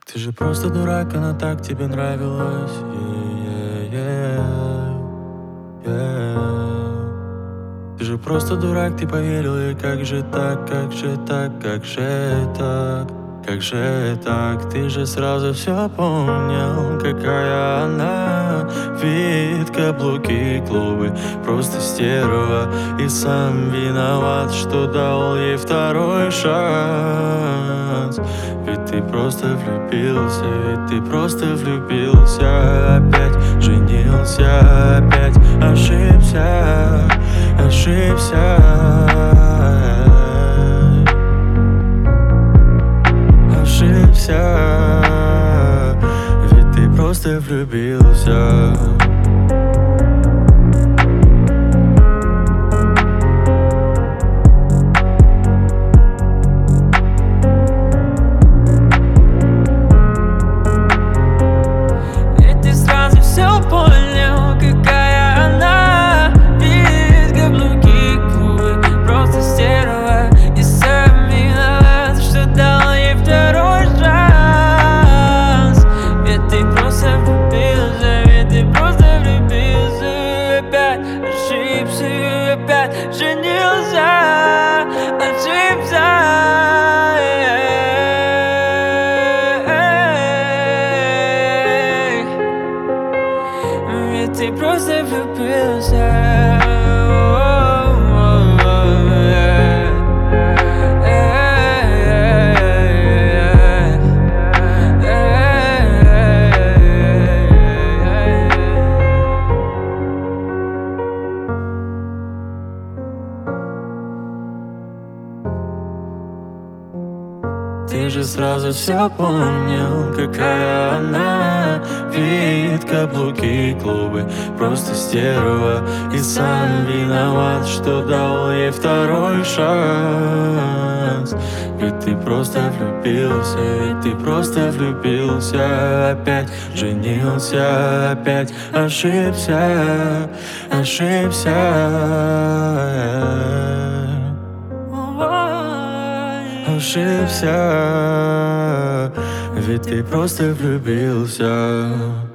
Ты же просто дурак, она так тебе нравилась. Ты же просто дурак, ты поверил, и как же так, как же так, как же так, как же так? Ты же сразу все понял, какая она. Вид, каблуки, клубы, просто стерва. И сам виноват, что дал ей второй шанс. Ведь ты просто влюбился, ведь ты просто влюбился. Опять женился, опять ошибся, ошибся, ошибся. Ведь ты просто влюбился. Ведь ты сразу все понял, какая она. Вид, каблуки, клубы, просто стерва. И сам виноват, что дал ей второй шанс. Ведь ты просто влюбился, ведь ты просто влюбился. Опять ошибся, опять женился, ошибся. Ведь ты просто влюбился. Ты же сразу все понял, какая она. Вид, каблуки, клубы, просто стерва. И сам виноват, что дал ей второй шанс. Ведь ты просто влюбился, ведь ты просто влюбился. Опять женился, опять ошибся, ошибся. Ошибся, ведь ты просто влюбился.